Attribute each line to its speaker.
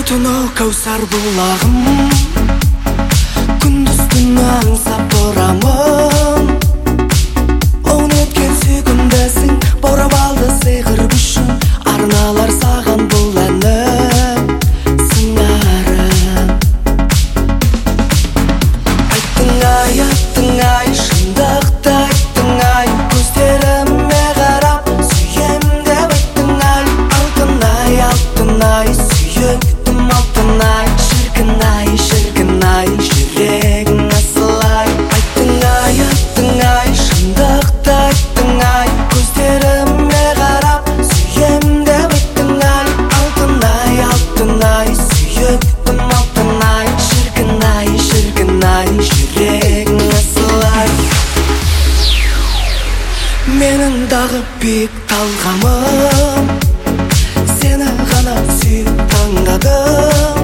Speaker 1: түні кәусар бұлағым, күндіз түні аңсап тұрамын. Он өткен сүйкімдісің, баурап алды сиқыр күшін, арналар саған бұл әнім, сыңарым. Айттың ай, шындықты айттың ай, көздеріме қарап сүйем деп айттың ай. Алтын ай, сүйіктім алтын ай, шіркін ай, жүрегің асылай. Айттың ай, шындықты айттың ай, көздеріме қарап сүйем деп айттың ай. Алтын ай, сүйіктім алтын ай, шіркін ай, жүрегің асылай. Менің дағы биік талғамым, сені ғана сүйіп таңдадым.